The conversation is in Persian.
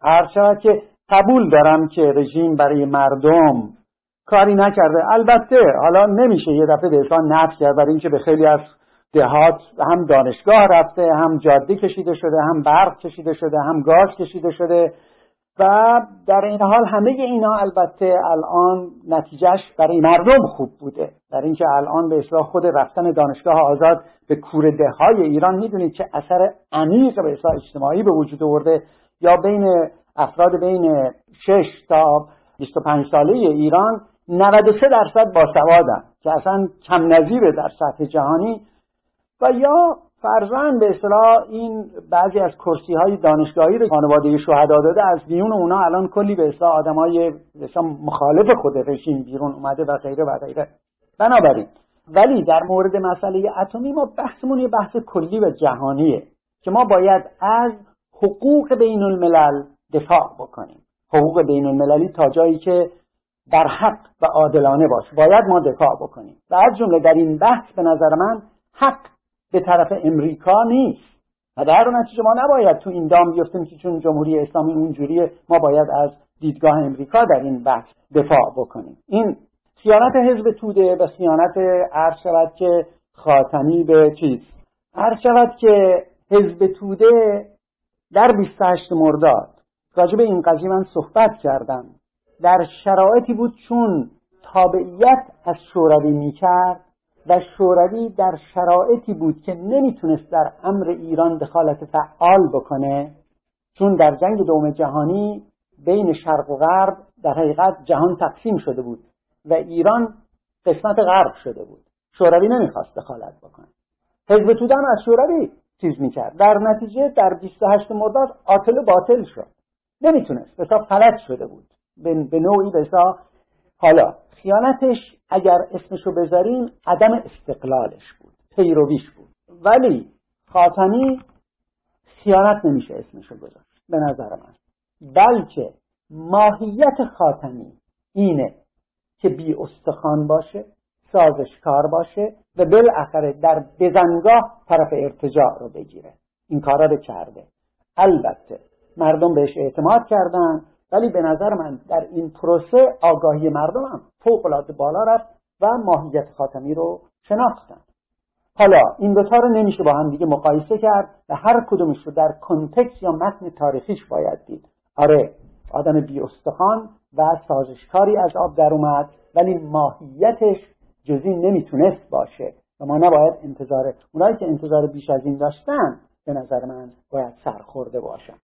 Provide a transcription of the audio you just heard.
هرچند که قبول دارم که رژیم برای مردم کاری نکرده. البته حالا نمیشه یه دفعه به اصلا نفی کرد، برای اینکه به خیلی از دهات هم دانشگاه رفته، هم جاده کشیده شده، هم برق کشیده شده، هم گاز کشیده شده و در این حال همه اینا البته الان نتیجهش برای مردم خوب بوده. در اینکه الان به اصطلاح خود رفتن دانشگاه آزاد به کورده‌های ایران میدونید چه اثر عمیق به اصطلاح اجتماعی به وجود آورده. یا بین افراد بین 6 تا 25 ساله ایران 93% باسوادن که اصلا کم نظیره در سطح جهانی. و یا فرضاً به اصطلاح این بعضی از کرسی‌های دانشگاهی رو خانواده شهدا داده، از میون اونا الان کلی به اصطلاح آدمای به اصطلاح مخالف خود رژیم بیرون اومده و غیره و غیره. بنابراین ولی در مورد مسئله اتمی ما بحثمون یه بحث کلی و جهانیه که ما باید از حقوق بین الملل دفاع بکنیم. حقوق بین المللی تا جایی که در حق و عادلانه باشه باید ما دفاع بکنیم و از جمله در این بحث به نظر من حق به طرف امریکا نیست و در نتیجه ما نباید تو این دام بیفتیم که چون جمهوری اسلامی اونجوریه ما باید از دیدگاه امریکا در این بحث دفاع بکنیم. این خیانت حزب توده و خیانت عرض شود که خاتمی به چیز عرض شود که حزب توده در 28 مرداد راجع به این قضیه من صحبت کردم. در شرایطی بود چون تابعیت از شوروی میکرد و شوروی در شرایطی بود که نمیتونست در امر ایران دخالت فعال بکنه، چون در جنگ دوم جهانی بین شرق و غرب در حقیقت جهان تقسیم شده بود و ایران قسمت غرب شده بود. شوروی نمیخواست دخالت بکنه. حزب توده هم از شوروی چیز میکرد. در نتیجه در 28 مرداد عاطل و باطل شد. نمیتونست، بسا فلج شده بود به نوعی. بسا حالا خیانتش اگر اسمشو بذاریم عدم استقلالش بود، پیرویش بود. ولی خاتمی خیانت نمیشه اسمشو گذاشت به نظر من، بلکه ماهیت خاتمی اینه که بی استخوان باشه، سازشکار باشه و بالاخره در بزنگاه طرف ارتجاع رو بگیره. این کارا رو کرده. البته مردم بهش اعتماد کردن، ولی به نظر من در این پروسه آگاهی مردم هم فوق‌العاده بالا رفت و ماهیت خاتمی رو شناختن. حالا این دو تا رو نمیشه با هم دیگه مقایسه کرد و هر کدومش رو در کنتکست یا متن تاریخیش باید دید. آره آدم بی استخوان و سازشکاری از آب در اومد، ولی ماهیتش جزئی نمیتونست باشه و ما نباید اونایی که انتظار بیش از این داشتن به نظر من باید سرخورده باشن.